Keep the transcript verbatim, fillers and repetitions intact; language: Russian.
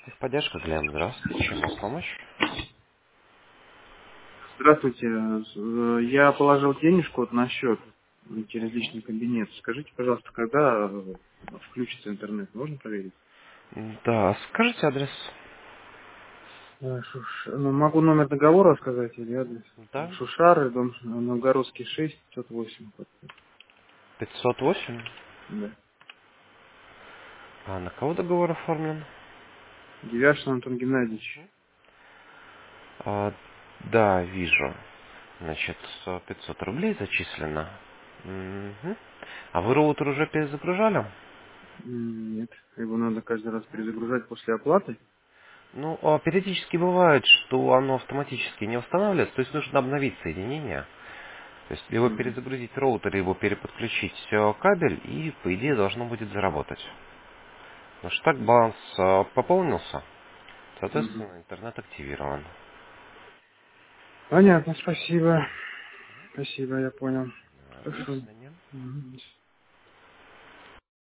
Техподдержка, Глеб, здравствуйте. Чем могу помочь? Здравствуйте. Э, Я положил денежку вот на счет через Мгм. личный кабинет. Скажите, пожалуйста, когда э, включится интернет? Можно проверить? Да, скажите адрес. Э, Шуш- ну, могу номер договора сказать или адрес. Да, Шушары, дом Новгородский, шесть, пятьсот восемь. пятьсот восемь. Да. А на кого договор оформлен? Девяшин Антон Геннадьевич. А, да, вижу. Значит, сто- пятьсот рублей зачислено. Мгм. А вы роутер уже перезагружали? М, Нет, его надо каждый раз перезагружать после оплаты. Ну, а периодически бывает, что оно автоматически не устанавливается, то есть нужно обновить соединение. То есть либо Мгм. перезагрузить роутер, либо переподключить э, кабель, и, по идее, должно будет заработать. Потому что так баланс э, пополнился. Мгм. Соответственно, интернет активирован. Понятно, спасибо. Спасибо, я понял. Э, До Хорошо. свидания. Мгм.